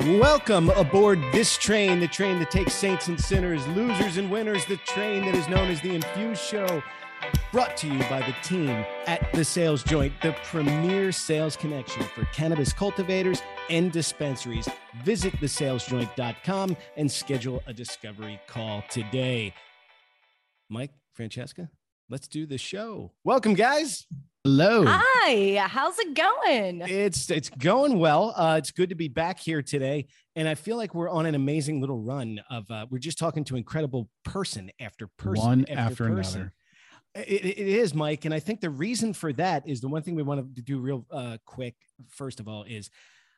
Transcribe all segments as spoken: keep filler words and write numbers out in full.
Welcome aboard this train, the train that takes saints and sinners, losers and winners, the train that is known as the Infused Show, brought to you by the team at The Sales Joint, the premier sales connection for cannabis cultivators and dispensaries. Visit the sales joint dot com and schedule a discovery call today. Mike, Francesca, let's do the show. Welcome, guys. Hello. Hi, how's it going? It's it's going well. Uh, it's good to be back here today. And I feel like we're on an amazing little run of, uh, we're just talking to incredible person after person. One after, after person. another. It, it is, Mike. And I think the reason for that is the one thing we want to do real uh, quick, first of all, is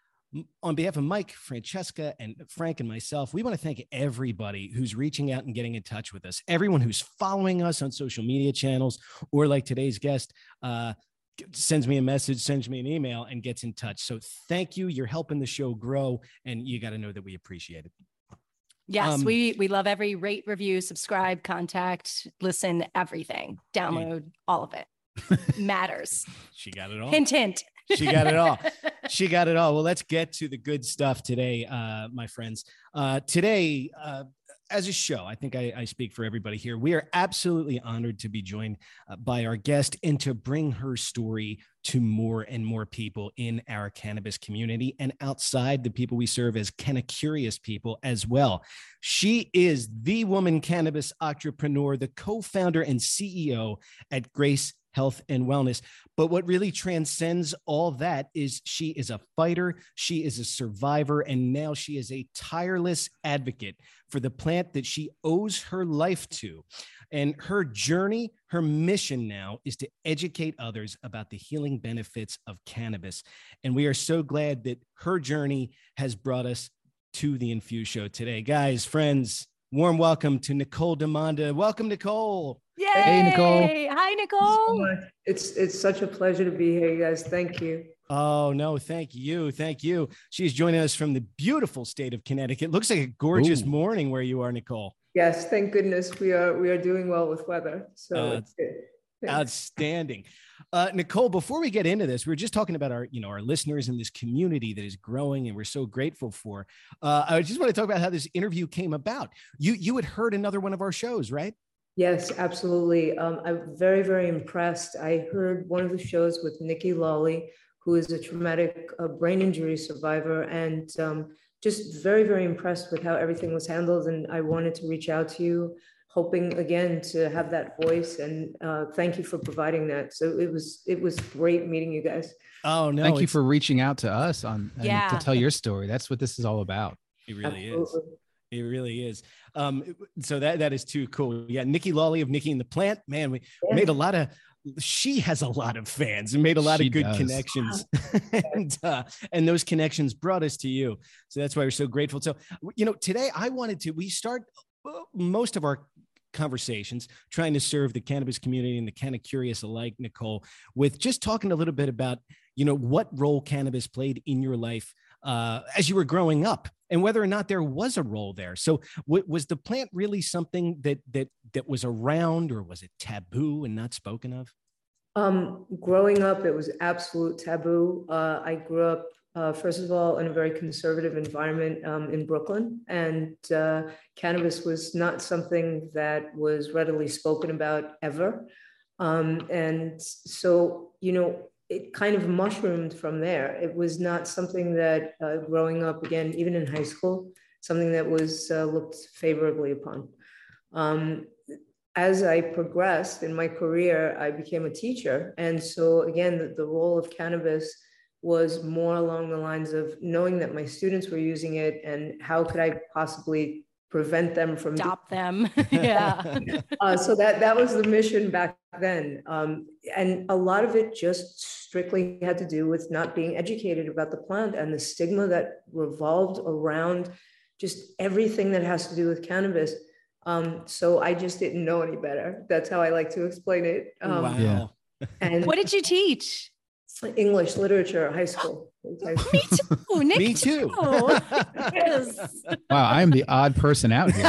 on behalf of Mike, Francesca, and Frank and myself, we want to thank everybody who's reaching out and getting in touch with us. Everyone who's following us on social media channels, or like today's guest, uh, sends me a message, sends me an email, and gets in touch. So thank you. You're helping the show grow, and you got to know that we appreciate it. Yes, Um, we we love every rate, review, subscribe, contact, listen, everything, download, all of it matters. She got it all. Hint, hint. She got it all. She got it all. Well, let's get to the good stuff today, uh, my friends. Uh, today, uh, as a show, I think I, I speak for everybody here. We are absolutely honored to be joined uh, by our guest and to bring her story to more and more people in our cannabis community and outside the people we serve as Canna-Curious people as well. She is the woman cannabis entrepreneur, the co-founder and C E O at Grace Health and Wellness. But what really transcends all that is she is a fighter, she is a survivor, and now she is a tireless advocate for the plant that she owes her life to. And her journey, her mission now is to educate others about the healing benefits of cannabis. And we are so glad that her journey has brought us to the Infused Show today. Guys, friends, warm welcome to Nicole Demanda. Welcome, Nicole. Yay! Hey, Nicole. Hi, Nicole. It's it's such a pleasure to be here, you guys. Thank you. Oh, no, thank you. Thank you. She's joining us from the beautiful state of Connecticut. Looks like a gorgeous Ooh. morning where you are, Nicole. Yes, thank goodness we are we are doing well with weather. So Uh, it's good. Thanks. Outstanding. Uh, Nicole, before we get into this, we were just talking about our, you know, our listeners in this community that is growing and we're so grateful for. Uh, I just want to talk about how this interview came about. You, you had heard another one of our shows, right? Yes, absolutely. Um, I'm very, very impressed. I heard one of the shows with Nikki Lawley, who is a traumatic uh, brain injury survivor, and um, just very, very impressed with how everything was handled. And I wanted to reach out to you, hoping again to have that voice. And uh, thank you for providing that. So it was it was great meeting you guys. Oh, no. Thank you it's- for reaching out to us on and Yeah. to tell your story. That's what this is all about. It really is. Absolutely. It really is. Um, so that that is too cool. Yeah, Nikki Lawley of Nikki and the Plant. Man, we Yeah. made a lot of. She has a lot of fans and made a lot She of good does. connections, and uh, and those connections brought us to you. So that's why we're so grateful. So you know, today I wanted to. We start uh, most of our conversations trying to serve the cannabis community and the Canna-Curious alike, Nicole, with just talking a little bit about you know what role cannabis played in your life uh, as you were growing up, and whether or not there was a role there. So w- was the plant really something that that that was around, or was it taboo and not spoken of? Um, growing up, it was absolute taboo. Uh, I grew up, uh, first of all, in a very conservative environment um, in Brooklyn, and uh, cannabis was not something that was readily spoken about ever. Um, and so, you know, it kind of mushroomed from there. It was not something that uh, growing up, again, even in high school, something that was uh, looked favorably upon. Um, as I progressed in my career, I became a teacher. And so again, the, the role of cannabis was more along the lines of knowing that my students were using it and how could I possibly prevent them from Stop them. Yeah. uh, so that that was the mission back then, um, and a lot of it just strictly had to do with not being educated about the plant and the stigma that revolved around just everything that has to do with cannabis. Um, so I just didn't know any better. That's how I like to explain it. Um, Wow. Yeah. And What did you teach? English literature, high school. High school. Me too. Nick Me too. Yes. Wow, I am the odd person out here.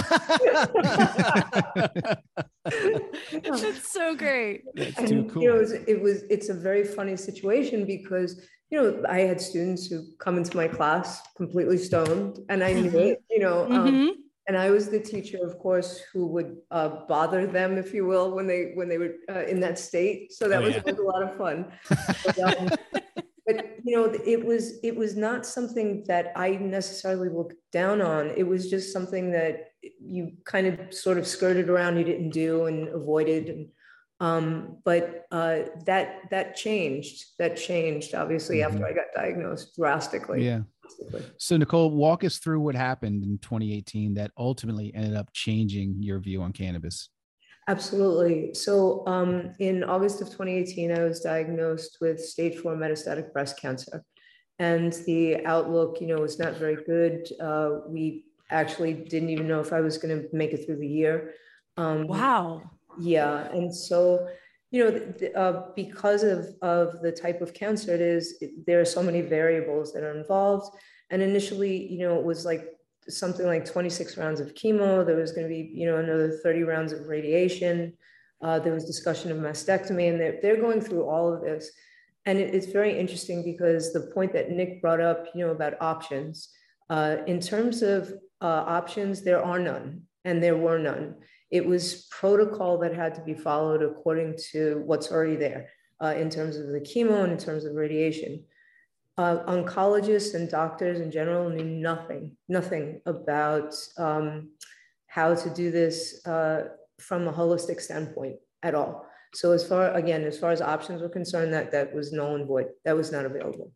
That's so great. That's And, too cool. You know, it was, it was, it's a very funny situation because you know, I had students who come into my class completely stoned, and I knew Mhm. it, you know. Um, Mhm. and I was the teacher, of course, who would uh, bother them, if you will, when they when they were uh, in that state. So that Oh, was yeah. always a lot of fun. But, um, but you know, it was it was not something that I necessarily looked down on. It was just something that you kind of sort of skirted around, you didn't do and avoided. And um, but uh, that that changed. That changed obviously after Mhm. I got diagnosed drastically. Yeah. drastically. So Nicole, walk us through what happened in twenty eighteen that ultimately ended up changing your view on cannabis. Absolutely. So um, in August of twenty eighteen, I was diagnosed with stage four metastatic breast cancer. And the outlook, you know, was not very good. Uh, we actually didn't even know if I was going to make it through the year. Um, Wow. Yeah. And so, you know, th- th- uh, because of, of the type of cancer it is, it- there are so many variables that are involved. And initially, you know, it was like something like twenty-six rounds of chemo. There was going to be, you know, another thirty rounds of radiation. Uh, there was discussion of mastectomy, and they're, they're going through all of this. And it, it's very interesting because the point that Nick brought up, you know, about options, uh, in terms of uh, options, there are none, and there were none. It was protocol that had to be followed according to what's already there uh, in terms of the chemo and in terms of radiation. Uh, oncologists and doctors in general knew nothing, nothing about um, how to do this uh, from a holistic standpoint at all. So as far, again, as far as options were concerned, that, that was null and void, that was not available.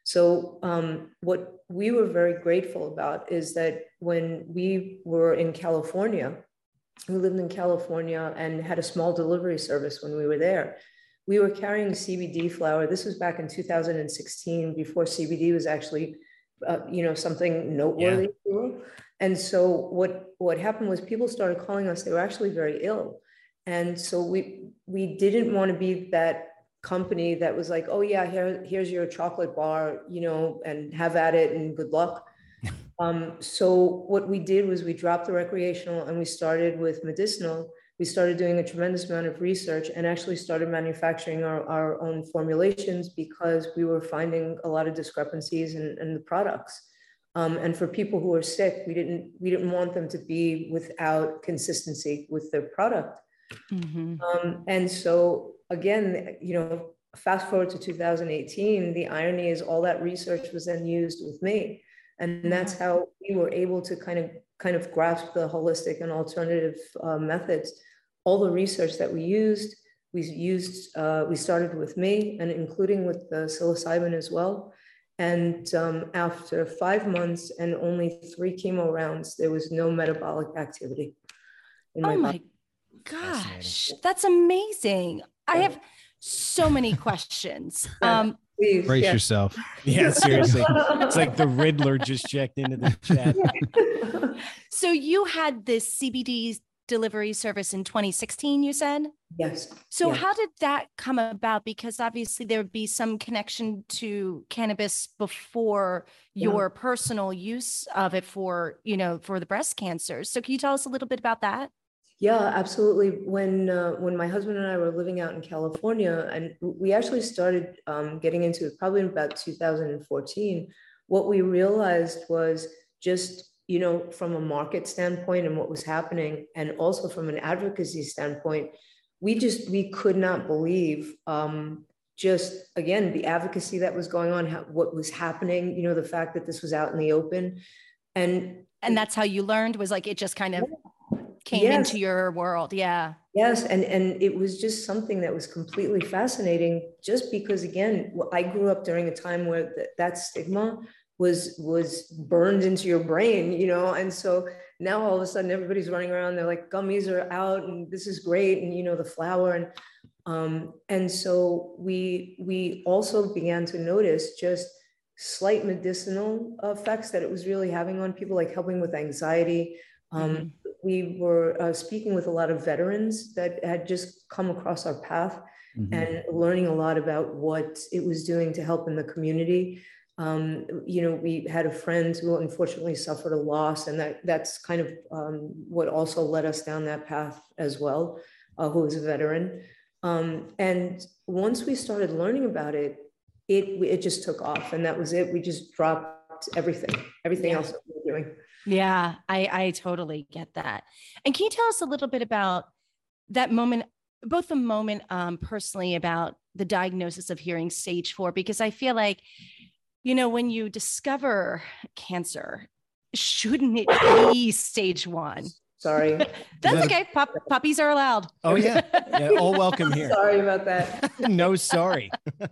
So um, what we were very grateful about is that when we were in California, we lived in California and had a small delivery service when we were there. We were carrying C B D flower. This was back in two thousand sixteen, before C B D was actually, uh, you know, something noteworthy. Yeah. And so what, what happened was people started calling us. They were actually very ill. And so we, we didn't want to be that company that was like, oh yeah, here, here's your chocolate bar, you know, and have at it and good luck. Um, so what we did was we dropped the recreational and we started with medicinal. We started doing a tremendous amount of research and actually started manufacturing our, our own formulations because we were finding a lot of discrepancies in, in the products. Um, and for people who are sick, we didn't, we didn't want them to be without consistency with their product. Mm-hmm. Um, and so again, you know, fast forward to two thousand eighteen, the irony is all that research was then used with me. And that's how we were able to kind of kind of grasp the holistic and alternative uh, methods. All the research that we used, we used, uh, we started with me and including with the psilocybin as well. And um, after five months and only three chemo rounds, there was no metabolic activity in my oh my body. gosh, that's amazing. I have so many questions. Yeah. Um, Please, Brace yeah. yourself. Yeah, seriously. It's like the Riddler just checked into the chat. So you had this C B D delivery service in twenty sixteen, you said? Yes. So yes. how did that come about? Because obviously there would be some connection to cannabis before Yeah. your personal use of it for, you know, for the breast cancer. So can you tell us a little bit about that? Yeah, absolutely. When uh, when my husband and I were living out in California, and we actually started um, getting into it probably in about two thousand fourteen, what we realized was just, you know, from a market standpoint and what was happening, and also from an advocacy standpoint, we just, we could not believe um, just, again, the advocacy that was going on, how, what was happening, you know, the fact that this was out in the open. And And that's how you learned, was like, it just kind of came yes. into your world. Yeah. Yes. And, and it was just something that was completely fascinating, just because, again, I grew up during a time where th- that stigma was, was burned into your brain, you know? And so now all of a sudden everybody's running around, they're like, gummies are out and this is great. And, you know, the flower. And, um, and so we, we also began to notice just slight medicinal effects that it was really having on people, like helping with anxiety. Um, mm-hmm. We were uh, speaking with a lot of veterans that had just come across our path, mm-hmm. and learning a lot about what it was doing to help in the community. Um, you know, we had a friend who unfortunately suffered a loss, and that that's kind of um, what also led us down that path as well, uh, who was a veteran. Um, and once we started learning about it, it, it just took off, and that was it. We just dropped everything, everything Yeah. else that we were doing. Yeah, I, I totally get that. And can you tell us a little bit about that moment, both the moment um, personally about the diagnosis of hearing stage four? Because I feel like, you know, when you discover cancer, shouldn't it be stage one? Sorry. That's that okay. Pup, puppies are allowed. Oh yeah, yeah, all welcome here. Sorry about that. No, sorry.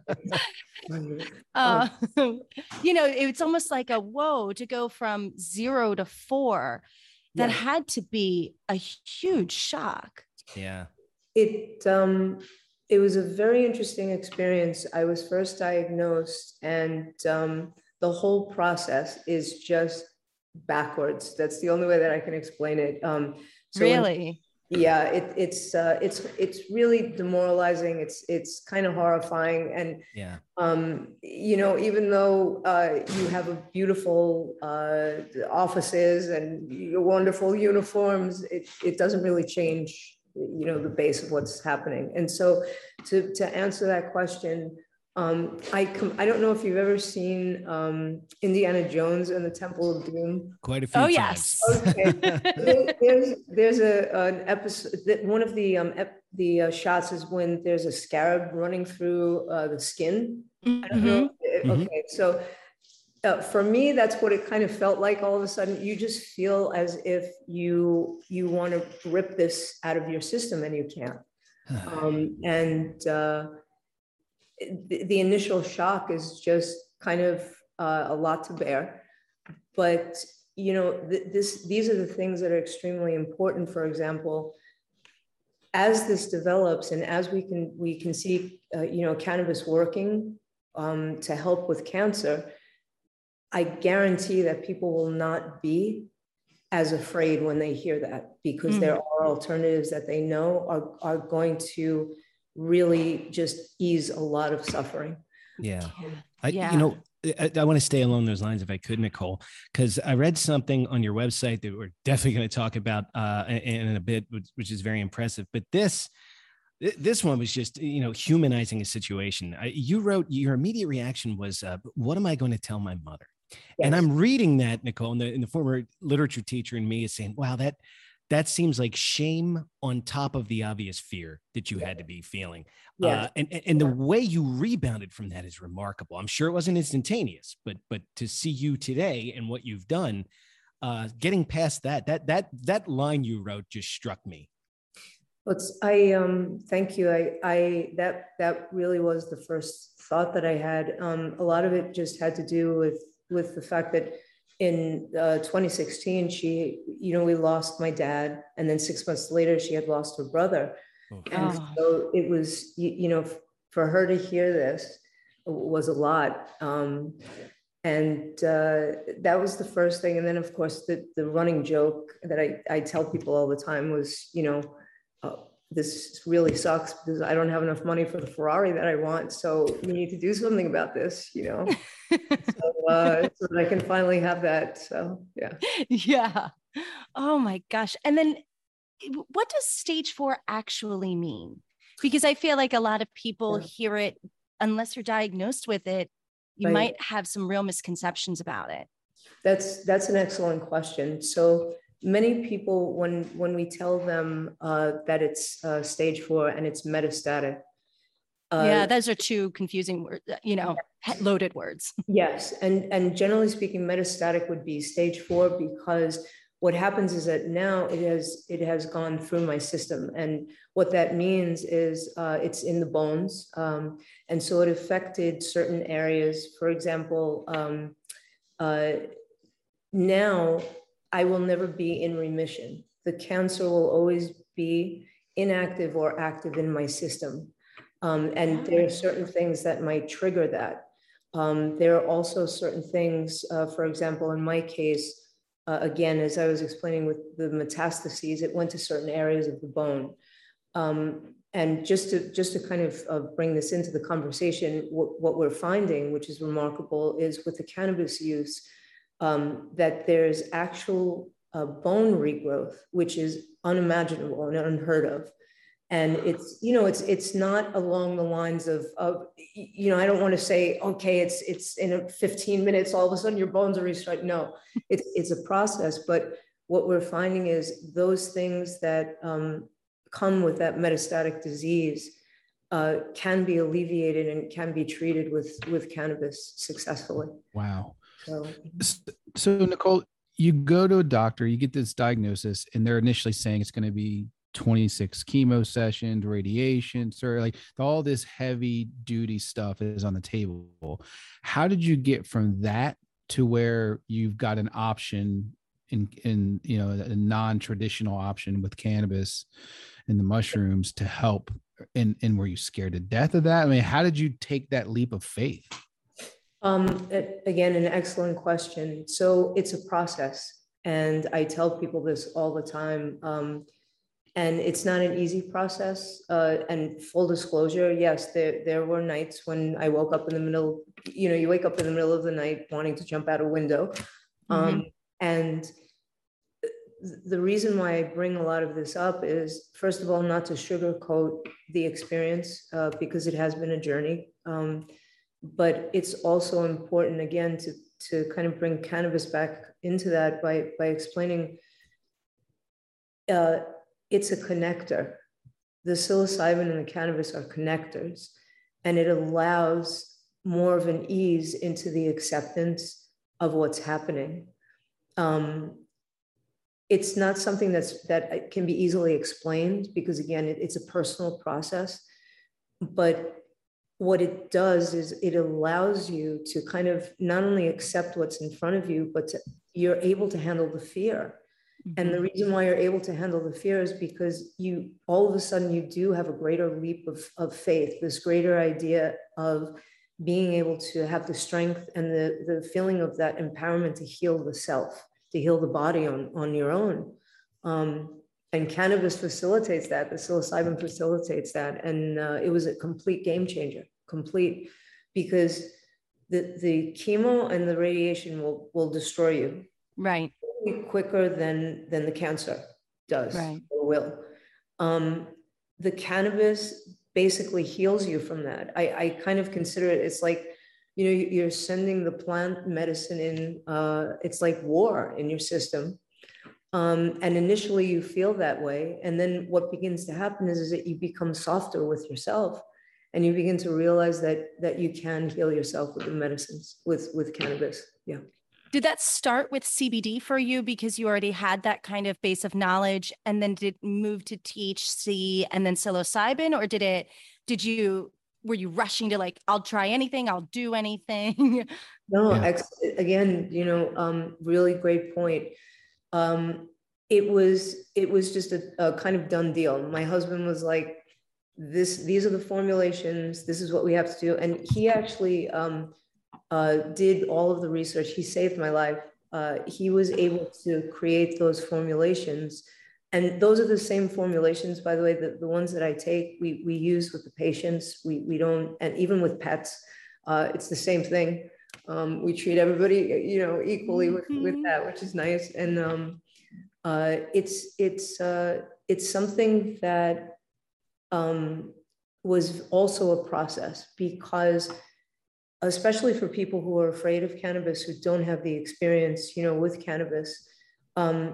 Uh, you know, it's almost like a whoa to go from zero to four. That Yeah. had to be a huge shock. Yeah. It um it was a very interesting experience. I was first diagnosed, and um, the whole process is just backwards. That's the only way that I can explain it. Um, so when- Really? yeah, it, it's uh, it's it's really demoralizing. It's it's kind of horrifying, and Yeah. um, you know, even though uh, you have a beautiful uh, offices and wonderful uniforms, it it doesn't really change, you know, the base of what's happening. And so, to to answer that question, um, I com- I don't know if you've ever seen um, Indiana Jones and the Temple of Doom. Quite a few Oh, times. yes. Okay. There- there's there's a an episode that one of the um ep- the uh, shots is when there's a scarab running through uh, the skin. I don't know. Mhm. Mhm. Okay, so uh, for me, that's what it kind of felt like. All of a sudden, you just feel as if you you want to rip this out of your system, and you can't. Um, and uh, the, the initial shock is just kind of uh, a lot to bear. But you know, th- this these are the things that are extremely important. For example, as this develops and as we can we can see, uh, you know, cannabis working um, to help with cancer, I guarantee that people will not be as afraid when they hear that, because Mm. there are alternatives that they know are, are going to really just ease a lot of suffering. Yeah. Yeah. I, Yeah. you know, I, I want to stay along those lines if I could, Nicole, because I read something on your website that we're definitely going to talk about uh, in, in a bit, which, which is very impressive. But this, this one was just, you know, humanizing a situation. I, you wrote, your immediate reaction was, uh, what am I going to tell my mother? And Yes. I'm reading that, Nicole, and the, and the former literature teacher in me is saying, wow, that that seems like shame on top of the obvious fear that you had to be feeling. Yes. Uh, and, and and the way you rebounded from that is remarkable. I'm sure it wasn't instantaneous, but but to see you today and what you've done, uh, getting past that, that that that line you wrote just struck me. Let's, I um thank you. I I that that really was the first thought that I had. Um, a lot of it just had to do with with the fact that in uh, twenty sixteen, she, you know, we lost my dad, and then six months later, she had lost her brother. Oh. And Oh. so it was, you, you know, for her to hear this was a lot. Um, and uh, that was the first thing. And then, of course, the, the running joke that I, I tell people all the time was, you know, uh, this really sucks because I don't have enough money for the Ferrari that I want. So you need to do something about this, you know, so, uh, so that I can finally have that. So, yeah. Yeah. Oh my gosh. And then what does stage four actually mean? Because I feel like a lot of people Yeah. hear it, unless you're diagnosed with it, you Right. might have some real misconceptions about it. That's that's an excellent question. So many people, when when we tell them uh, that it's uh, stage four and it's metastatic, uh, Yeah, those are two confusing words, you know, loaded words. yes, and and generally speaking, metastatic would be stage four, because what happens is that now it has it has gone through my system, and what that means is uh, it's in the bones, um, and so it affected certain areas. For example, um, uh, now I will never be in remission. The cancer will always be inactive or active in my system. Um, and there are certain things that might trigger that. Um, there are also certain things, uh, for example, in my case, uh, again, as I was explaining with the metastases, it went to certain areas of the bone. Um, and just to just to kind of uh, bring this into the conversation, what, what we're finding, which is remarkable, is with the cannabis use, um, that there's actual uh, bone regrowth, which is unimaginable and unheard of. And it's, you know, it's it's not along the lines of, of you know, I don't want to say, okay, it's it's in a fifteen minutes, all of a sudden your bones are restored. No, it's it's a process. But what we're finding is those things that um, come with that metastatic disease uh, can be alleviated and can be treated with with cannabis successfully. Wow. So, so Nicole, you go to a doctor, you get this diagnosis, and they're initially saying it's going to be twenty-six chemo sessions, radiation, sir, like all this heavy duty stuff is on the table. How did you get from that to where you've got an option in, in, you know, a non-traditional option with cannabis and the mushrooms to help? And, and were you scared to death of that? I mean, how did you take that leap of faith? Um, again, an excellent question. So it's a process, and I tell people this all the time. Um, And it's not an easy process. Uh, and full disclosure, yes, there, there were nights when I woke up in the middle, you know, you wake up in the middle of the night wanting to jump out a window. Um, mm-hmm. And the reason why I bring a lot of this up is, first of all, not to sugarcoat the experience, uh, because it has been a journey. Um, but it's also important, again, to, to kind of bring cannabis back into that by, by explaining, uh, it's a connector. The psilocybin and the cannabis are connectors, and it allows more of an ease into the acceptance of what's happening. Um, it's not something that's that can be easily explained, because again, it, it's a personal process. But what it does is it allows you to kind of not only accept what's in front of you, but to, you're able to handle the fear. And the reason why you're able to handle the fear is because you, all of a sudden, you do have a greater leap of, of faith, this greater idea of being able to have the strength and the, the feeling of that empowerment to heal the self, to heal the body on, on your own. Um, and cannabis facilitates that. The psilocybin facilitates that. And uh, it was a complete game changer, complete, because the, the chemo and the radiation will, will destroy you. Right. Quicker than than the cancer does, right. or will. Um, the cannabis basically heals you from that. I, I kind of consider it, it's like, you know, you're sending the plant medicine in, uh, it's like war in your system. Um, and initially you feel that way. And then what begins to happen is, is that you become softer with yourself, and you begin to realize that that you can heal yourself with the medicines, with, with cannabis. Yeah. Did that start with C B D for you because you already had that kind of base of knowledge, and then did move to T H C and then psilocybin, or did it, did you, were you rushing to like, I'll try anything, I'll do anything? No, Yeah. ex- again, you know, um, really great point. Um, it was, it was just a, a kind of done deal. My husband was like, this, these are the formulations, this is what we have to do. And he actually, um, Uh, did all of the research. He saved my life. Uh, he was able to create those formulations. And those are the same formulations, by the way, the, the ones that I take, we, we use with the patients. We, we don't, and even with pets, uh, it's the same thing. Um, we treat everybody, you know, equally with, mm-hmm. with that, which is nice. And um, uh, it's, it's, uh, it's something that um, was also a process, because especially for people who are afraid of cannabis, who don't have the experience, you know, with cannabis, um,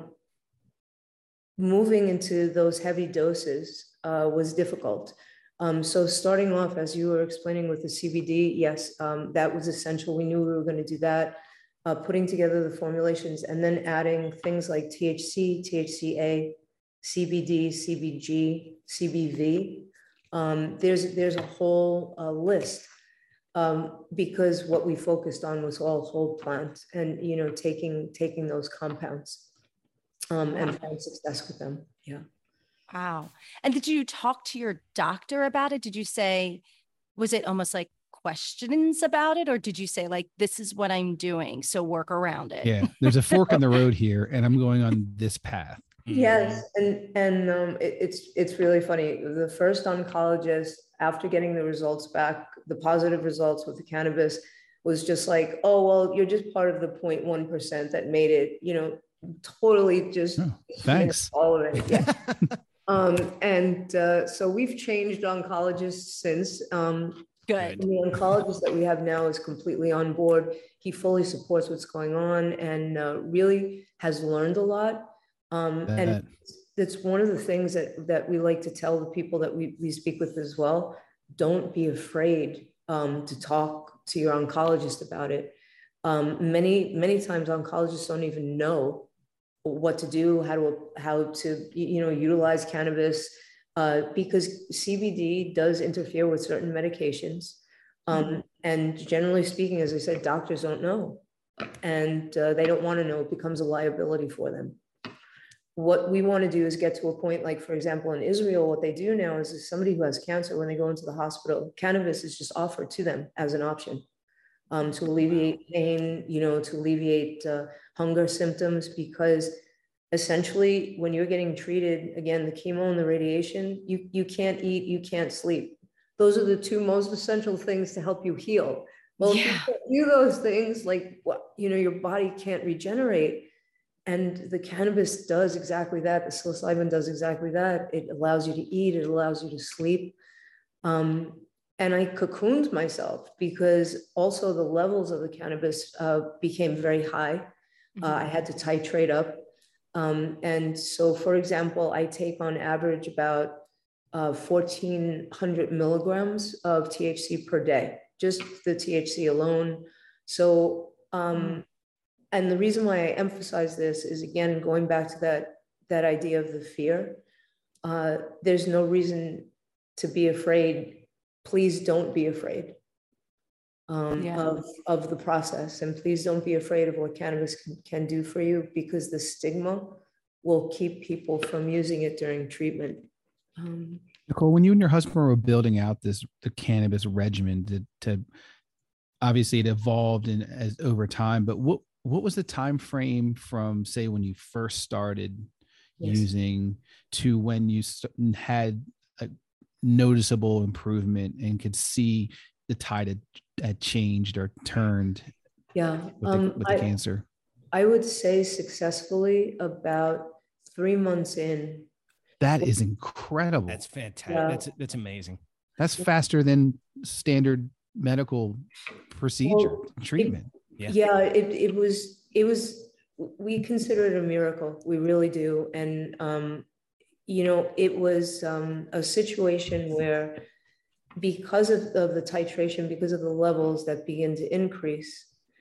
moving into those heavy doses uh, was difficult. Um, so starting off, as you were explaining with the C B D, yes, um, that was essential. We knew we were going to do that, uh, putting together the formulations, and then adding things like T H C, T H C A, C B D, C B G, C B V. Um, there's, there's a whole uh, list. Um, because what we focused on was all whole plant, and, you know, taking, taking those compounds um, and find success with them. Yeah. Wow. And did you talk to your doctor about it? Did you say, was it almost like questions about it? Or did you say like, this is what I'm doing, so work around it? Yeah. There's a fork in the road here, and I'm going on this path. Yes. And, and um, it, it's, it's really funny. The first oncologist, after getting the results back, the positive results with the cannabis, was just like, oh, well, you're just part of the zero point one percent that made it, you know, totally just oh, thanks. all of it. Yeah. Um, and uh, so we've changed oncologists since. Um, Good. the oncologist that we have now is completely on board. He fully supports what's going on and uh, really has learned a lot. Um, That- and that's one of the things that, that we like to tell the people that we, we speak with as well. Don't be afraid um, to talk to your oncologist about it. Um, many, many times oncologists don't even know what to do, how to, how to, you know, utilize cannabis, uh, because C B D does interfere with certain medications. Um, mm-hmm. And generally speaking, as I said, doctors don't know, and uh, they don't want to know. It becomes a liability for them. What we want to do is get to a point, like, for example, in Israel, what they do now is, is somebody who has cancer, when they go into the hospital, cannabis is just offered to them as an option. Um, to alleviate pain, you know, to alleviate uh, hunger symptoms, because essentially when you're getting treated, again, the chemo and the radiation, you, you can't eat, you can't sleep. Those are the two most essential things to help you heal. Well, yeah. If you can't do those things, like, what, you know, your body can't regenerate. And the cannabis does exactly that. The psilocybin does exactly that. It allows you to eat, it allows you to sleep. Um, And I cocooned myself because also the levels of the cannabis uh, became very high. Uh, I had to titrate up. Um, and so, for example, I take on average about uh, fourteen hundred milligrams of T H C per day, just the T H C alone. So, um, and the reason why I emphasize this is, again, going back to that, that idea of the fear. Uh, there's no reason to be afraid. Please don't be afraid um, yeah. of, of the process. And please don't be afraid of what cannabis can, can do for you, because the stigma will keep people from using it during treatment. Um, Nicole, when you and your husband were building out this the cannabis regimen to, to obviously it evolved in as over time, but what what was the time frame from, say, when you first started yes. using to when you had a noticeable improvement and could see the tide had, had changed or turned yeah with, um, the, with the I, cancer? I would say successfully about three months in. That is incredible. That's fantastic. Yeah. That's that's amazing. That's faster than standard medical procedure well, treatment. It, yeah, yeah it, it was, it was, we consider it a miracle. We really do. And, um, you know, it was um, a situation where, because of, of the titration, because of the levels that begin to increase,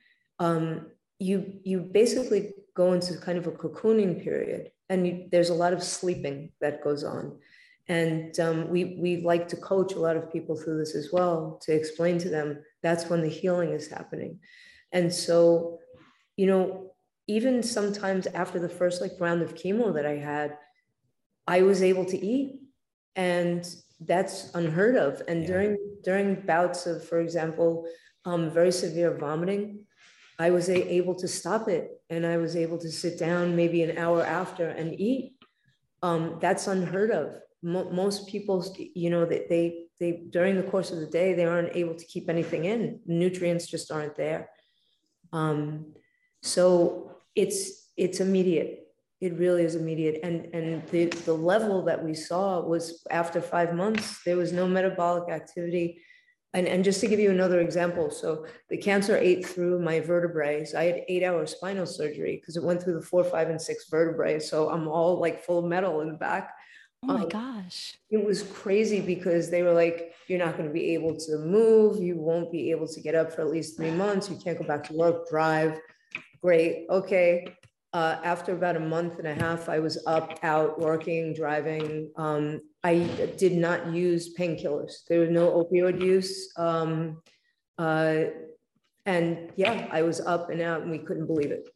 um, you, you basically go into kind of a cocooning period, and you, there's a lot of sleeping that goes on. And um, we, we like to coach a lot of people through this as well, to explain to them that's when the healing is happening. And so, you know, even sometimes after the first like round of chemo that I had, I was able to eat, and that's unheard of. And yeah. during during bouts of, for example, um, very severe vomiting, I was a, able to stop it, and I was able to sit down maybe an hour after and eat. Um, that's unheard of. Mo- most people, you know, they, they they during the course of the day, they aren't able to keep anything in. Nutrients just aren't there. Um, so it's it's immediate. It really is immediate. And, and the, the level that we saw was after five months, there was no metabolic activity. And, and just to give you another example, so the cancer ate through my vertebrae. So I had eight hour spinal surgery because it went through the four, five, and six vertebrae. So I'm all like full of metal in the back. Oh my um, gosh. It was crazy because they were like, you're not going to be able to move. You won't be able to get up for at least three months. You can't go back to work, drive. Great. Okay. Uh, after about a month and a half, I was up, out, working, driving. Um, I did not use painkillers. There was no opioid use. Um, uh, and yeah, I was up and out, and we couldn't believe it.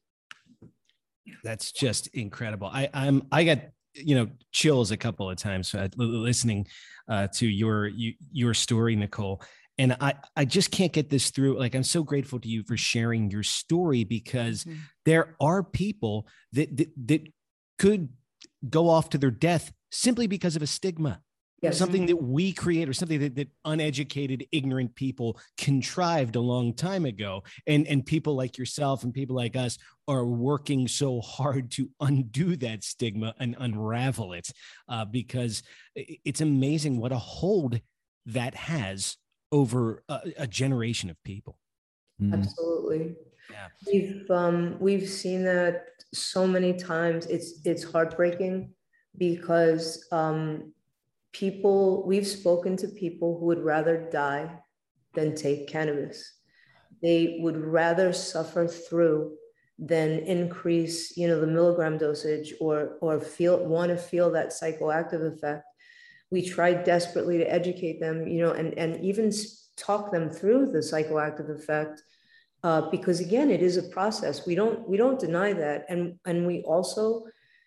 That's just incredible. I, I'm, I got, you know, chills a couple of times uh, listening uh, to your, you, your story, Nicole. And I, I just can't get this through. Like, I'm so grateful to you for sharing your story, because mm-hmm. there are people that, that that could go off to their death simply because of a stigma. Yes. Something that we create, or something that, that uneducated, ignorant people contrived a long time ago. And, and people like yourself and people like us are working so hard to undo that stigma and unravel it, uh, because it's amazing what a hold that has over a, a generation of people. Absolutely. Yeah. We've um, we've seen that so many times. It's it's heartbreaking because um, people, we've spoken to people who would rather die than take cannabis. They would rather suffer through than increase, you know, the milligram dosage or or feel want to feel that psychoactive effect. We tried desperately to educate them, you know, and and even talk them through the psychoactive effect. Uh, because again, it is a process. We don't we don't deny that, and and we also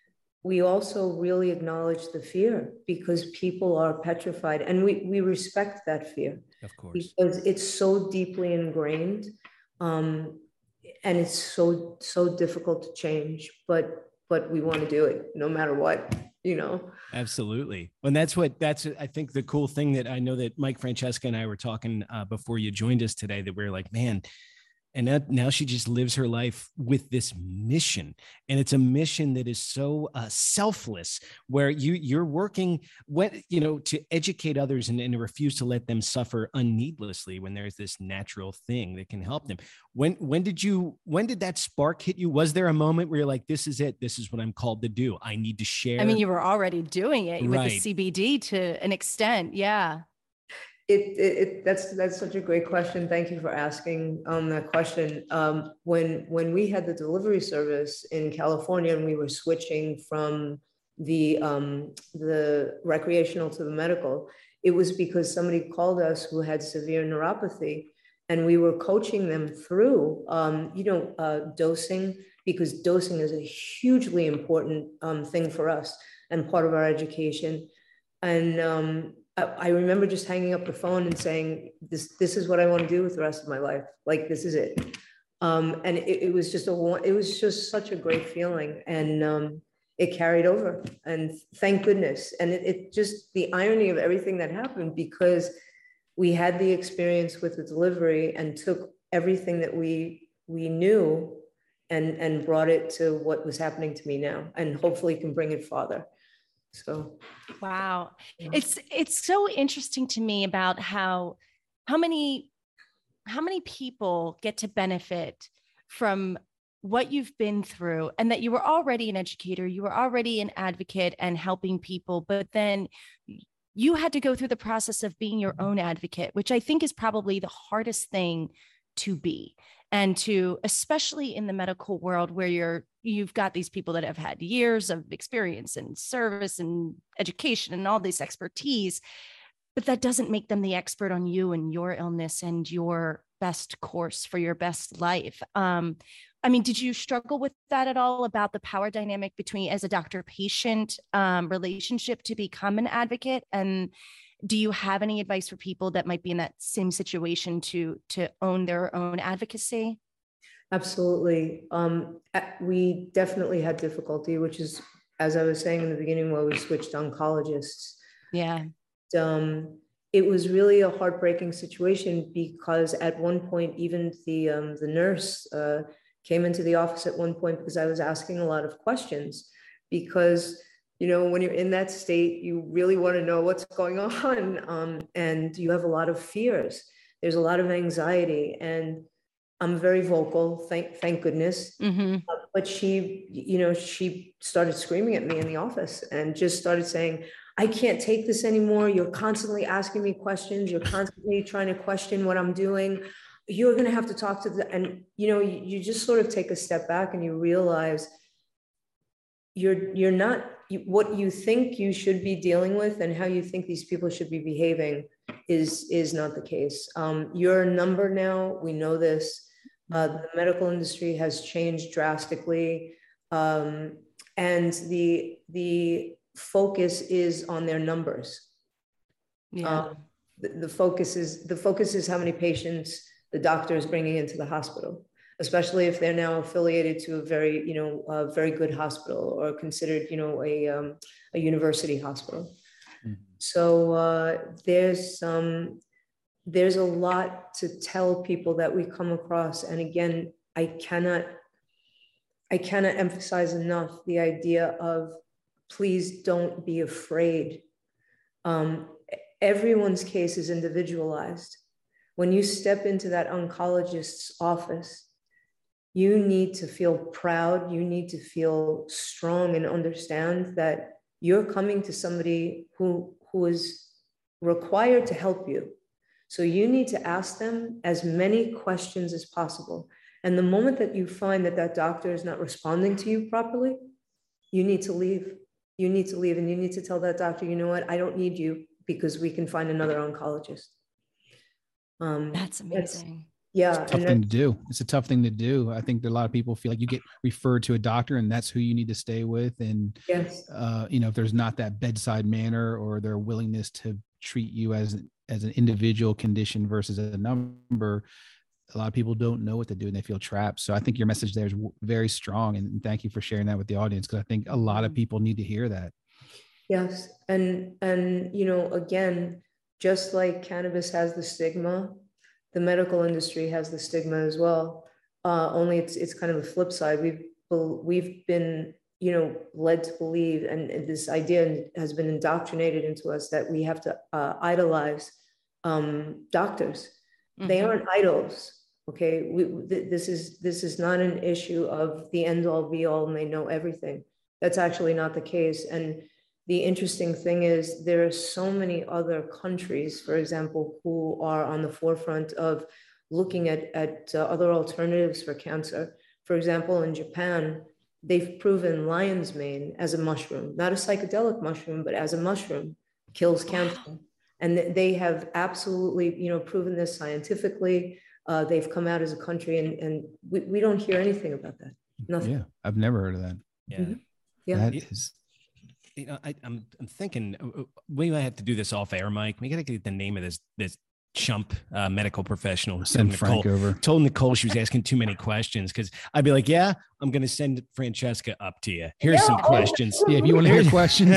we also really acknowledge the fear because people are petrified, and we we respect that fear, of course, because it's so deeply ingrained, um, and it's so so difficult to change. But but we want to do it no matter what, you know. Absolutely. And that's what, that's, I think the cool thing that I know that Mike Francesca and I were talking uh, before you joined us today, that we we're like, man, and that, now she just lives her life with this mission. And it's a mission that is so uh, selfless, where you, you're working when, you know, to educate others and, and to refuse to let them suffer unneedlessly when there's this natural thing that can help them. When, when did you, when did that spark hit you? Was there a moment where you're like, this is it, this is what I'm called to do, I need to share? I mean, you were already doing it Right. with the C B D to an extent. Yeah. It, it, it that's that's such a great question. Thank you for asking um, that question. Um, when when we had the delivery service in California and we were switching from the um, the recreational to the medical, it was because somebody called us who had severe neuropathy, and we were coaching them through um, you know uh, dosing, because dosing is a hugely important um, thing for us and part of our education. And um, I remember just hanging up the phone and saying, this, this is what I want to do with the rest of my life. Like, this is it. Um, and it, it was just a, it was just such a great feeling. And um, it carried over, and thank goodness. And it, it just, the irony of everything that happened, because we had the experience with the delivery and took everything that we, we knew and, and brought it to what was happening to me now, and hopefully can bring it farther. So, wow. It's, it's so interesting to me about how, how many, how many people get to benefit from what you've been through, and that you were already an educator, you were already an advocate and helping people, but then you had to go through the process of being your own advocate, which I think is probably the hardest thing to be. And to, especially in the medical world, where you're, you've got these people that have had years of experience and service and education and all this expertise, but that doesn't make them the expert on you and your illness and your best course for your best life. Um, I mean, did you struggle with that at all, about the power dynamic between, as a doctor-patient um, relationship, to become an advocate? And do you have any advice for people that might be in that same situation to, to own their own advocacy? Absolutely. Um, we definitely had difficulty, which is, as I was saying in the beginning, where we switched oncologists. Yeah. Um, it was really a heartbreaking situation, because at one point, even the, um, the nurse uh, came into the office at one point because I was asking a lot of questions, because you know, when you're in that state, you really want to know what's going on. Um, and you have a lot of fears. There's a lot of anxiety, and I'm very vocal, thank, thank goodness. Mm-hmm. Uh, but she, you know, she started screaming at me in the office and just started saying, I can't take this anymore. You're constantly asking me questions. You're constantly trying to question what I'm doing. You're going to have to talk to the, and, you know, you, you just sort of take a step back and you realize you're, you're not, you, what you think you should be dealing with and how you think these people should be behaving is, is not the case. Um, you're a number now. We know this. Uh, the medical industry has changed drastically. Um, and the, the focus is on their numbers. Yeah. Um, the, the focus is, the focus is how many patients the doctor is bringing into the hospital, especially if they're now affiliated to a very, you know, a very good hospital or considered, you know, a, um, a university hospital. Mm-hmm. So uh, there's um, there's a lot to tell people that we come across. And again, I cannot, I cannot emphasize enough the idea of please don't be afraid. Um, everyone's case is individualized. When you step into that oncologist's office, you need to feel proud. You need to feel strong and understand that you're coming to somebody who, who is required to help you. So you need to ask them as many questions as possible. And the moment that you find that that doctor is not responding to you properly, you need to leave. You need to leave and you need to tell that doctor, you know what, I don't need you because we can find another oncologist. Um, That's amazing. Yeah. It's a tough thing to do. It's a tough thing to do. I think that a lot of people feel like you get referred to a doctor and that's who you need to stay with. And, yes. uh, you know, if there's not that bedside manner or their willingness to treat you as, as an individual condition versus a number, a lot of people don't know what to do and they feel trapped. So I think your message there is very strong. And thank you for sharing that with the audience, because I think a lot of people need to hear that. Yes. And, and, you know, again, just like cannabis has the stigma, the medical industry has the stigma as well. Uh, only it's it's kind of the flip side. We've we've been you know led to believe, and, and this idea has been indoctrinated into us that we have to uh, idolize um, doctors. Mm-hmm. They aren't idols. Okay, we, th- this is this is not an issue of the end all be all, and they know everything. That's actually not the case. And the interesting thing is there are so many other countries, for example, who are on the forefront of looking at, at uh, other alternatives for cancer. For example, in Japan, they've proven lion's mane as a mushroom, not a psychedelic mushroom, but as a mushroom, kills cancer. Wow. And they have absolutely, you know, proven this scientifically. Uh, they've come out as a country and, and we, we don't hear anything about that. Nothing. Yeah, I've never heard of that. Yeah. Mm-hmm. Yeah. That is... You know, I, I'm I'm thinking we might have to do this off air, Mike. We got to get the name of this this chump uh, medical professional. Send Nicole, Frank over. Told Nicole she was asking too many questions because I'd be like, yeah, I'm going to send Francesca up to you. Here's yeah, some oh, questions. Yeah, if you want to hear questions.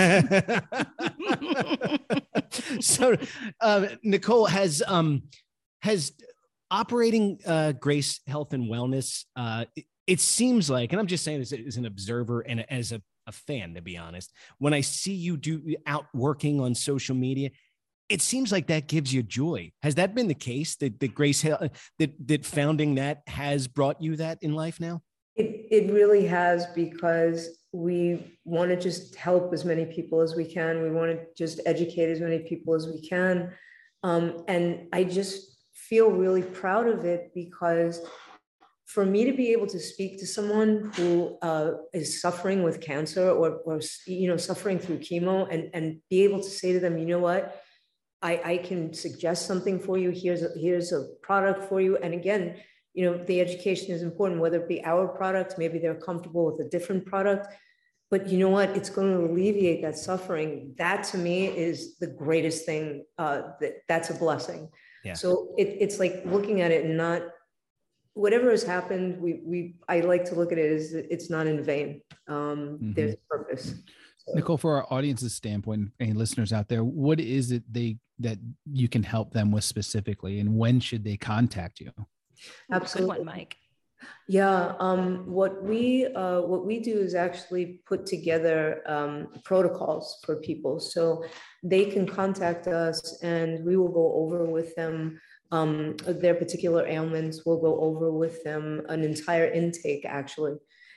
So, uh, Nicole has um has operating uh, Grace Health and Wellness. Uh, it, it seems like, and I'm just saying this as an observer and as a a fan, to be honest, when I see you do out working on social media, it seems like that gives you joy. Has that been the case that, that Grace that, that founding that has brought you that in life now? It, it really has, because we want to just help as many people as we can. We want to just educate as many people as we can. Um, and I just feel really proud of it, because for me to be able to speak to someone who uh, is suffering with cancer or, or, you know, suffering through chemo, and, and be able to say to them, you know what, I, I can suggest something for you. Here's a, here's a product for you. And again, you know, the education is important, whether it be our product, maybe they're comfortable with a different product, but you know what, it's going to alleviate that suffering. That to me is the greatest thing. Uh, that, that's a blessing. Yeah. So it, it's like looking at it and not, whatever has happened, we we I like to look at it as it's not in vain. Um, mm-hmm. There's a purpose. So. Nicole, for our audience's standpoint, any listeners out there, what is it they that you can help them with specifically, and when should they contact you? Absolutely, Good one, Mike. Yeah, um, what we uh, what we do is actually put together um, protocols for people, so they can contact us, and we will go over with them um, their particular ailments. We'll go over with them an entire intake, actually,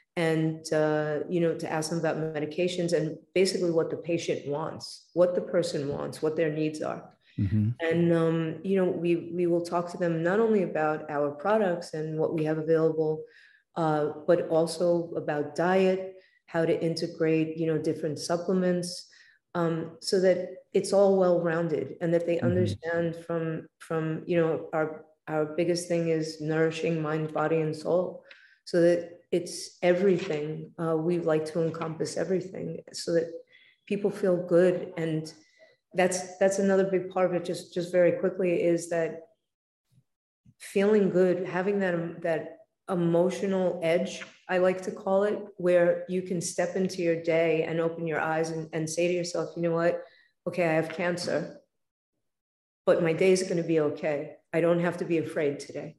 and uh, you know, to ask them about medications and basically what the patient wants, what the person wants, what their needs are. Mm-hmm. And, um, you know, we, we will talk to them not only about our products and what we have available, uh, but also about diet, how to integrate, you know, different supplements, um, so that it's all well-rounded, and that they mm-hmm. understand from, from, you know, our, our biggest thing is nourishing mind, body, and soul, so that it's everything. Uh, we like to encompass everything so that people feel good. And that's that's another big part of it, just just very quickly, is that feeling good, having that that emotional edge, I like to call it, where you can step into your day and open your eyes and, and say to yourself, you know what, okay, I have cancer, but my day is going to be okay. I don't have to be afraid today.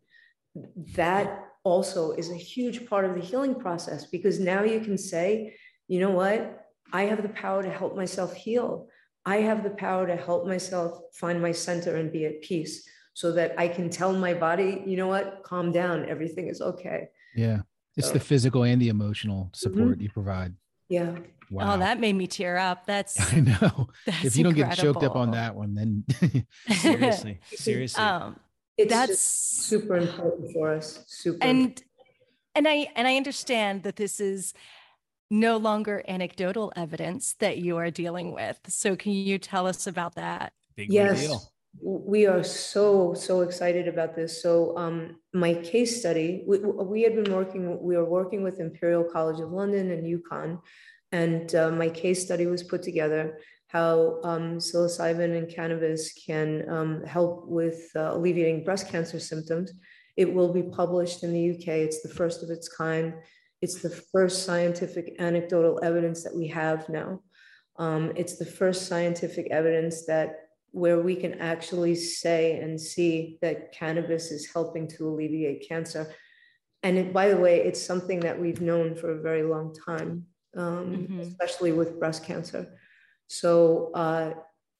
That also is a huge part of the healing process, because now you can say, you know what? I have the power to help myself heal. I have the power to help myself find my center and be at peace, so that I can tell my body, you know what, calm down, everything is okay. Yeah. It's So, the physical and the emotional support Mhm. you provide. yeah. Wow. Oh, that made me tear up. That's I know. that's If you don't get choked up on incredible. that one, then Seriously, seriously. um, It's that's just super important for us. Super. and and I and I understand that this is no longer anecdotal evidence that you are dealing with. So can you tell us about that? Big Yes, reveal. we are so, so excited about this. So um, my case study, we, we had been working, we were working with Imperial College of London and UConn, and uh, my case study was put together, how um, psilocybin and cannabis can um, help with uh, alleviating breast cancer symptoms. It will be published in the U K. It's the first of its kind. It's the first scientific anecdotal evidence that we have now. Um, it's the first scientific evidence that where we can actually say and see that cannabis is helping to alleviate cancer. And it, by the way, it's something that we've known for a very long time, um, Mhm. especially with breast cancer. So uh,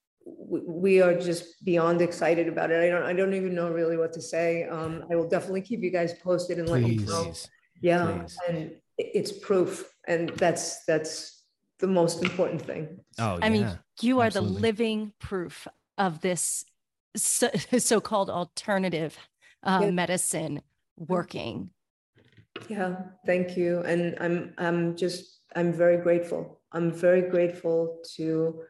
we, we are just beyond excited about it. I don't, I don't even know really what to say. Um, I will definitely keep you guys posted and let you Please. know. Please. Yeah, Please. and it- it's proof, and that's that's the most important thing. Oh, I yeah. mean, you are absolutely. the living proof of this so, so-called alternative uh, Yeah. medicine working. Yeah, thank you. And I'm I'm just I'm very grateful. I'm very grateful to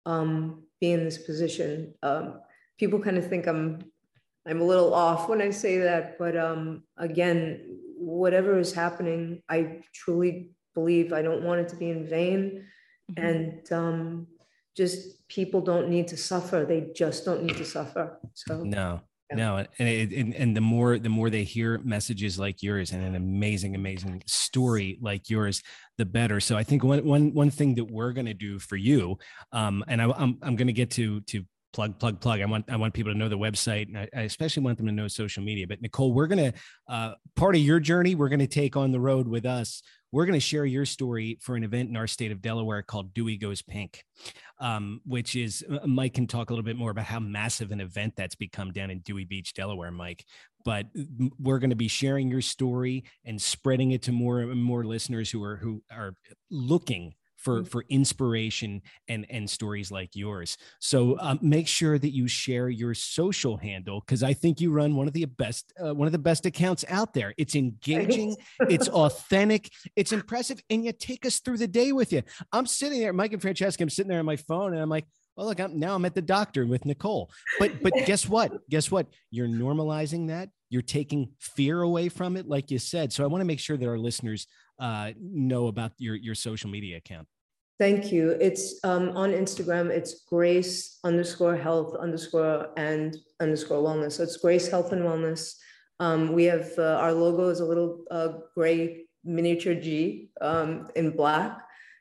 um, be in this position. Um, people kind of think I'm I'm a little off when I say that, but um, again, whatever is happening, I truly believe I don't want it to be in vain. Mhm. And um, just people don't need to suffer. They just don't need to suffer. So No, Yeah. no, and, it, and and the more the more they hear messages like yours and an amazing, amazing story like yours, the better. So I think one one one thing that we're going to do for you, um, and I, I'm I'm going to get to to plug plug plug. I want I want people to know the website, and I, I especially want them to know social media. But Nicole, we're going to uh, part of your journey. We're going to take on the road with us. We're going to share your story for an event in our state of Delaware called Dewey Goes Pink, um, which is, uh, Mike can talk a little bit more about how massive an event that's become down in Dewey Beach, Delaware, Mike. But we're going to be sharing your story and spreading it to more and more listeners who are who are looking for for inspiration and and stories like yours. So um, make sure that you share your social handle, because I think you run one of the best uh, one of the best accounts out there. It's engaging, it's authentic, it's impressive, and you take us through the day with you. I'm sitting there, Mike and Francesca, I'm sitting there on my phone, and I'm like, well, look, I'm, now I'm at the doctor with Nicole. But but guess what? Guess what? You're normalizing that. You're taking fear away from it, like you said. So I want to make sure that our listeners uh, know about your your social media account. Thank you. It's um, on Instagram. It's Grace underscore health underscore and underscore wellness. So it's Grace Health and Wellness. Um, we have uh, our logo is a little uh, gray miniature G um, in black.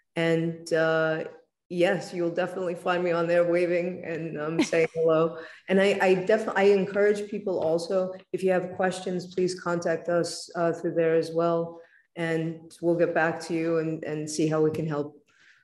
And uh, yes, you'll definitely find me on there waving and um, saying hello. And I, I definitely I encourage people also, if you have questions, please contact us uh, through there as well. And we'll get back to you and, and see how we can help.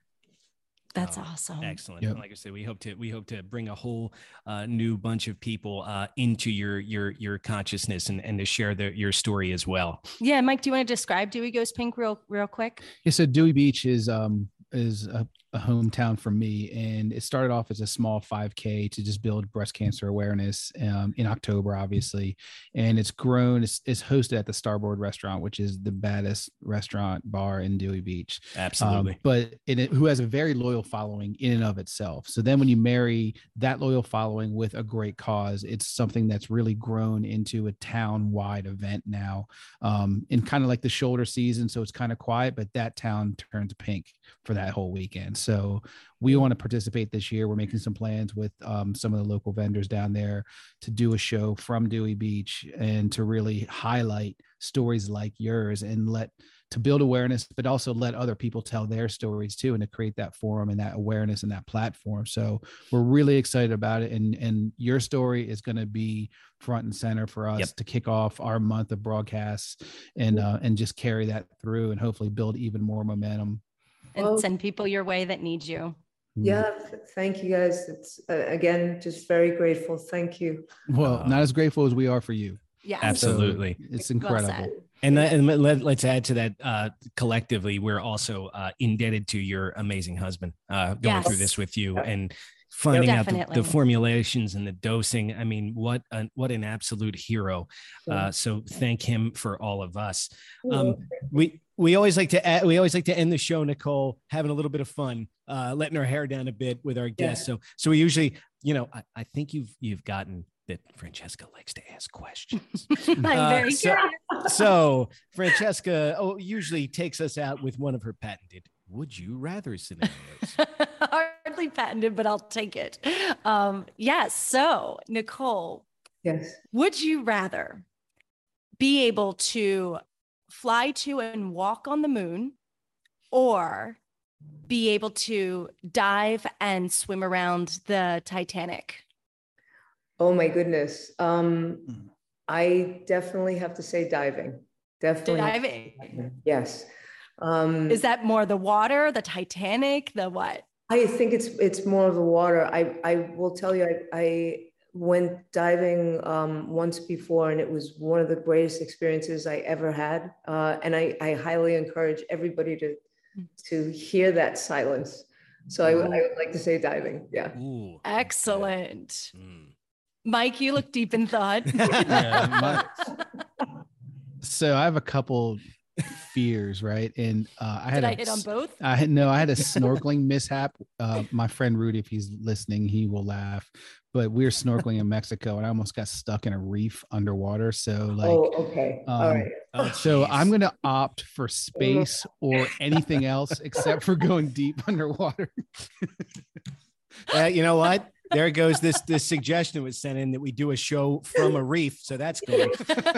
That's Oh, awesome. Excellent. Yep. And like I said, we hope to we hope to bring a whole uh, new bunch of people uh, into your your your consciousness and, and to share the, your story as well. Yeah, Mike, do you want to describe Dewey Goes Pink real real quick? Yeah, so Dewey Beach is um is a, a hometown for me, and it started off as a small five K to just build breast cancer awareness um, in October, obviously, and it's grown. It's, it's hosted at the Starboard Restaurant, which is the baddest restaurant bar in Dewey Beach. Absolutely. Um, but in it, who has a very loyal following in and of itself. So then when you marry that loyal following with a great cause, it's something that's really grown into a town-wide event now, um, in kind of like the shoulder season. So it's kind of quiet, but that town turns pink for that whole weekend. So we want to participate this year. We're making some plans with um, some of the local vendors down there to do a show from Dewey Beach and to really highlight stories like yours and let to build awareness, but also let other people tell their stories too, and to create that forum and that awareness and that platform. So we're really excited about it. And, and your story is going to be front and center for us yep. to kick off our month of broadcasts and, uh, and just carry that through and hopefully build even more momentum. And well, send people your way that need you. Yeah. Thank you guys. It's uh, again, just very grateful. Thank you. Well, not as grateful as we are for you. Yeah, absolutely. So it's incredible. Well and, that, and let, let's add to that. Uh, collectively, we're also uh, indebted to your amazing husband uh, going yes. through this with you and finding Definitely. out the, the formulations and the dosing. I mean, what an, what an absolute hero. Uh, so thank him for all of us. Um, we we always like to add, we always like to end the show, Nicole, having a little bit of fun, uh, letting our hair down a bit with our guests. Yeah. So so we usually, you know, I, I think you've you've gotten that Francesca likes to ask questions. I'm uh, very so, so Francesca oh, usually takes us out with one of her patented would you rather scenarios. Hardly patented, but I'll take it. Um, yes. So Nicole, yes. Would you rather be able to fly to and walk on the moon, or be able to dive and swim around the Titanic? Oh my goodness. Um, I definitely have to say diving. Definitely. Diving. Yes. Um, Is that more the water, the Titanic, the what? I think it's it's more of the water. I I will tell you, I, I went diving um, once before, and it was one of the greatest experiences I ever had. Uh, and I, I highly encourage everybody to to hear that silence. So I, I would like to say diving. Yeah. Ooh, excellent. Yeah. Mm. Mike, you look deep in thought. Yeah, my, so I have a couple fears, right? And uh, I had Did I a, hit on both? I had no, I had a snorkeling mishap. Uh, my friend Rudy, if he's listening, he will laugh. But we were snorkeling in Mexico, and I almost got stuck in a reef underwater. So, like, oh, okay, um, all right. Oh, so I'm gonna opt for space or anything else except for going deep underwater. uh, you know what? There goes this this suggestion was sent in that we do a show from a reef. So that's good.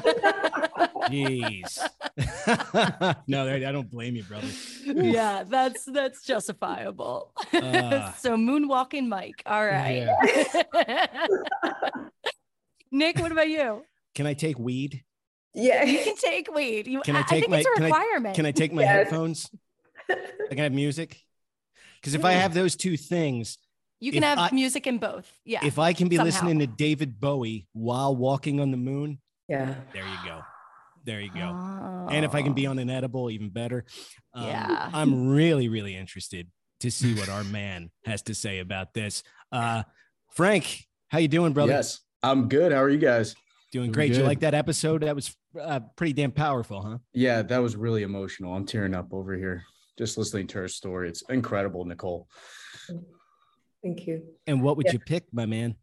Jeez. No, I don't blame you, brother. Yeah, that's that's justifiable. Uh, so moonwalking Mike. All right. Yeah. Nick, what about you? Can I take weed? Yeah, you can take weed. You, can I, I take think my, it's a requirement. Can I, can I take my yes. headphones? I can have music. Because if I have those two things, you can have I, music in both. Yeah. If I can be somehow. listening to David Bowie while walking on the moon, yeah, there you go. There you go. Oh. And if I can be on an edible, even better. Um, yeah. I'm really, really interested to see what our man has to say about this. Uh, Frank, how you doing, brother? Yes, I'm good. How are you guys? Doing great. Did you like that episode? That was uh, pretty damn powerful, huh? Yeah, that was really emotional. I'm tearing up over here just listening to her story. It's incredible, Nicole. Thank you. And what would yeah. you pick, my man?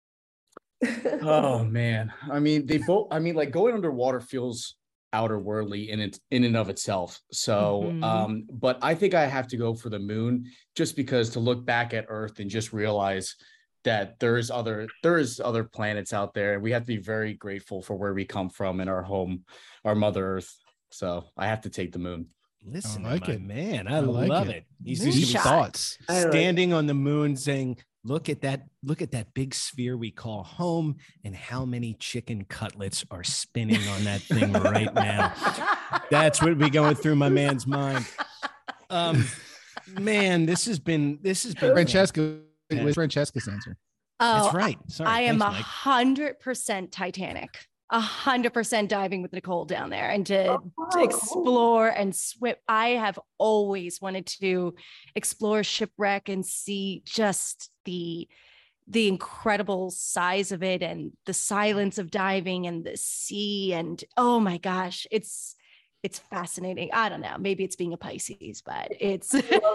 Oh man. I mean, they both, I mean, like going underwater feels outerworldly in it, in and of itself. So, mm-hmm. um, but I think I have to go for the moon just because to look back at Earth and just realize that there's other, there is other planets out there. We have to be very grateful for where we come from in our home, our Mother Earth. So I have to take the moon. Listen, I like my it. man, I, I like love it. it. He's Deep thoughts. Standing on the moon saying, look at that, look at that big sphere we call home and how many chicken cutlets are spinning on that thing right now. That's what be going through my man's mind. Um, man, this has been, this has been Francesca, it was Francesca's answer. Oh, that's right. Sorry, I am a Mike. hundred percent Titanic. A hundred percent diving with Nicole down there and to, oh, wow. to explore and swim. I have always wanted to explore shipwreck and see just the the incredible size of it and the silence of diving and the sea. And oh my gosh, it's it's fascinating. I don't know. Maybe it's being a Pisces, but it's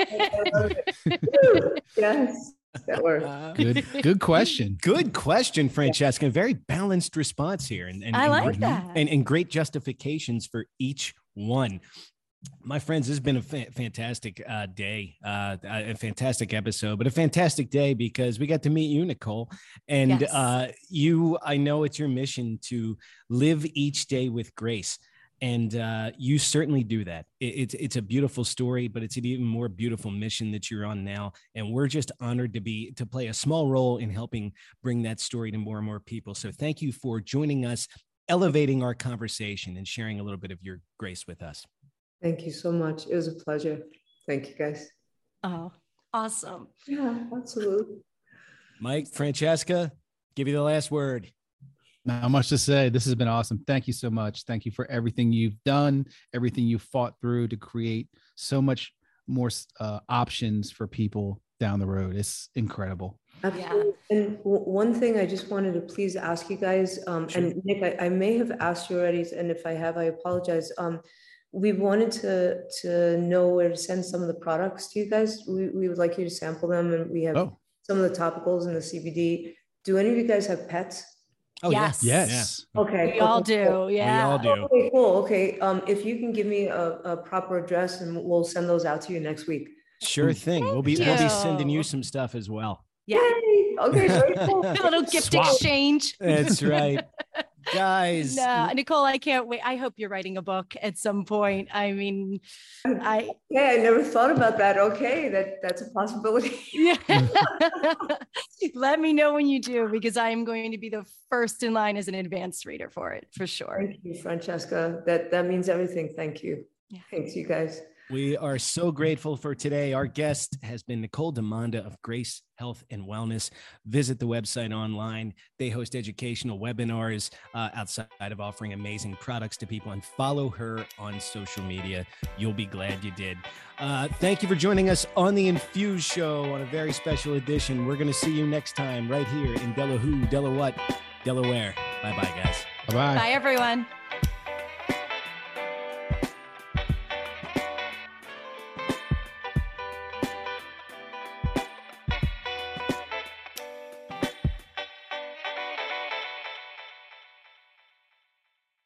yes. That works. Uh, good, good question. Good question, Francesca. Very balanced response here, and, and I and like great, that, and, and great justifications for each one. My friends, this has been a fa- fantastic uh, day, uh, a fantastic episode, but a fantastic day because we got to meet you, Nicole, and yes. uh, you. I know it's your mission to live each day with grace. And uh, you certainly do that. It, it's it's a beautiful story, but it's an even more beautiful mission that you're on now. And we're just honored to be to play a small role in helping bring that story to more and more people. So thank you for joining us, elevating our conversation, and sharing a little bit of your grace with us. Thank you so much. It was a pleasure. Thank you, guys. Oh, awesome. Yeah, absolutely. Mike, Francesca, give you the last word. Not much to say. This has been awesome. Thank you so much. Thank you for everything you've done, everything you fought through to create so much more uh, options for people down the road. It's incredible. Absolutely. Yeah. And w- one thing I just wanted to please ask you guys, um, sure. and Nick, I, I may have asked you already, and if I have, I apologize. Um, we wanted to to know where to send some of the products to you guys. We, we would like you to sample them, and we have oh. some of the topicals and the C B D. Do any of you guys have pets? Oh, yes. Yes. yes. Okay. We okay, all do. cool. Yeah. We all do. Okay, cool. Okay. Um, if you can give me a, a proper address, and we'll send those out to you next week. Sure thing. We'll be, we'll be sending you some stuff as well. Yeah. Yay. Okay. Very cool. A little gift Swap. exchange. That's right. Guys. No, Nicole, I can't wait. I hope you're writing a book at some point. I mean, I yeah, I never thought about that. Okay, that that's a possibility. Yeah. Let me know when you do, because I am going to be the first in line as an advanced reader for it, for sure. Thank you, Francesca. That that means everything. Thank you. Yeah. Thanks, you guys. We are so grateful for today. Our guest has been Nicole DeMonda of Grace Health and Wellness. Visit the website online. They host educational webinars uh, outside of offering amazing products to people, and follow her on social media. You'll be glad you did. Uh, thank you for joining us on the Infuse Show on a very special edition. We're going to see you next time right here in Delaware, Delaware, Delaware. Bye-bye, guys. Bye-bye. Bye, everyone.